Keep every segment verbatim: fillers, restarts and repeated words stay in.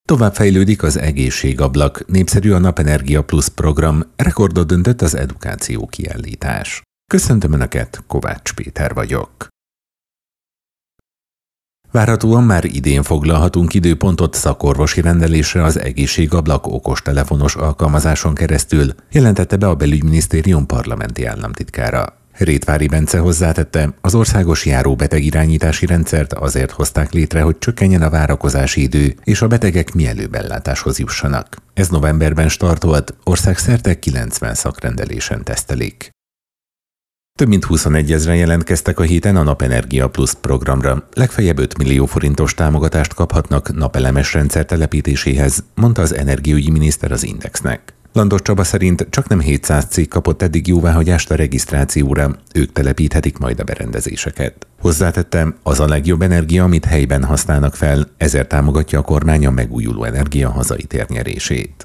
Tovább fejlődik az egészségablak, népszerű a Napenergia Plus program, rekordot döntött az edukáció kiállítás. Köszöntöm Önöket, Kovács Péter vagyok. Várhatóan már idén foglalhatunk időpontot szakorvosi rendelésre az egészségablak okostelefonos alkalmazáson keresztül, jelentette be a Belügyminisztérium parlamenti államtitkára. Rétvári Bence hozzátette, az országos járóbetegirányítási rendszert azért hozták létre, hogy csökkenjen a várakozási idő, és a betegek mielőbb ellátáshoz jussanak. Ez novemberben startolt, országszerte kilencven szakrendelésen tesztelik. Több mint huszonegy ezren jelentkeztek a héten a Napenergia Plus programra. Legfeljebb öt millió forintos támogatást kaphatnak napelemes rendszer telepítéséhez, mondta az energiaügyi miniszter az Indexnek. Landos Csaba szerint csaknem hétszáz cég kapott eddig jóváhagyást a regisztrációra, ők telepíthetik majd a berendezéseket. Hozzátettem, az a legjobb energia, amit helyben használnak fel, ezért támogatja a kormány a megújuló energia hazai térnyerését.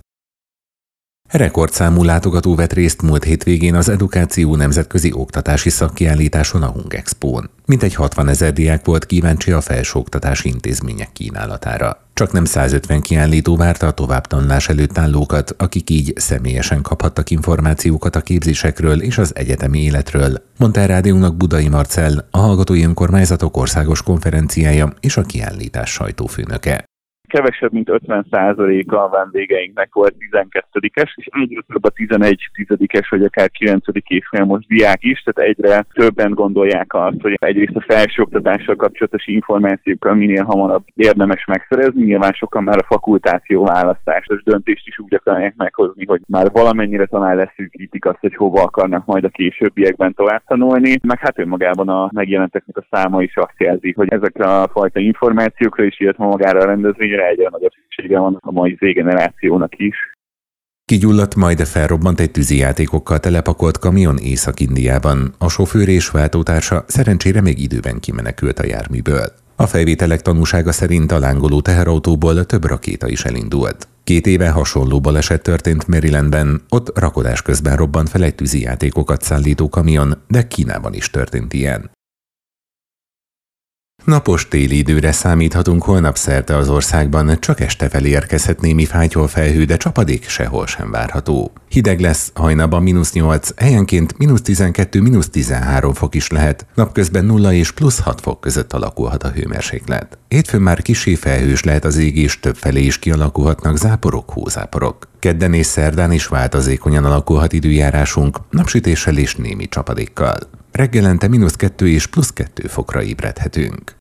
Rekordszámú látogató vett részt múlt hétvégén az Edukáció nemzetközi oktatási szakkiállításon a Hungexpón. Mintegy hatvanezer diák volt kíváncsi a felsőoktatási intézmények kínálatára. Csaknem százötven kiállító várta a továbbtanulás előtt állókat, akik így személyesen kaphattak információkat a képzésekről és az egyetemi életről, mondta a rádiónak Budai Marcell, a Hallgatói Önkormányzatok Országos Konferenciája és a kiállítás sajtófőnöke. Kevesebb, mint ötven százaléka a vendégeinknek volt tizenkettődikes, és egyre több a tizenegy tizedikes, vagy akár kilencedik évfolyamos diák is, tehát egyre többen gondolják azt, hogy egyrészt a felsőoktatással kapcsolatos információkkal minél hamarabb érdemes megszerezni, nyilván sokan már a fakultáció választásos döntést is úgy akarják meghozni, hogy már valamennyire talán leszűkítik azt, hogy hova akarnak majd a későbbiekben tovább tanulni, meg hát önmagában a megjelenteknek a száma is azt jelzi, hogy ezekre a fajta információkra is, illetve magára a rendezvényre egyre nagyobb szüksége van a mai Z-generációnak is. Kigyulladt, majd felrobbant egy tűzijátékokkal telepakolt kamion Észak-Indiában. A sofőr és váltótársa szerencsére még időben kimenekült a járműből. A felvételek tanúsága szerint a lángoló teherautóból több rakéta is elindult. Két éve hasonló baleset történt Marylandben, ott rakodás közben robbant fel egy tűzijátékokat szállító kamion, de Kínában is történt ilyen. Napos téli időre számíthatunk holnap szerte az országban, csak este felé érkezhet némi fátyol felhő, de csapadék sehol sem várható. Hideg lesz, hajnalban mínusz nyolc, helyenként mínusz tizenkettő, mínusz tizenhárom fok is lehet, napközben nulla és plusz hat fok között alakulhat a hőmérséklet. Hétfőn már kissé felhős lehet az ég, és többfelé is kialakulhatnak záporok, hózáporok. Kedden és szerdán is változékonyan alakulhat időjárásunk, napsütéssel és némi csapadékkal. Reggelente mínusz kettő és plusz kettő fokra ébredhetünk.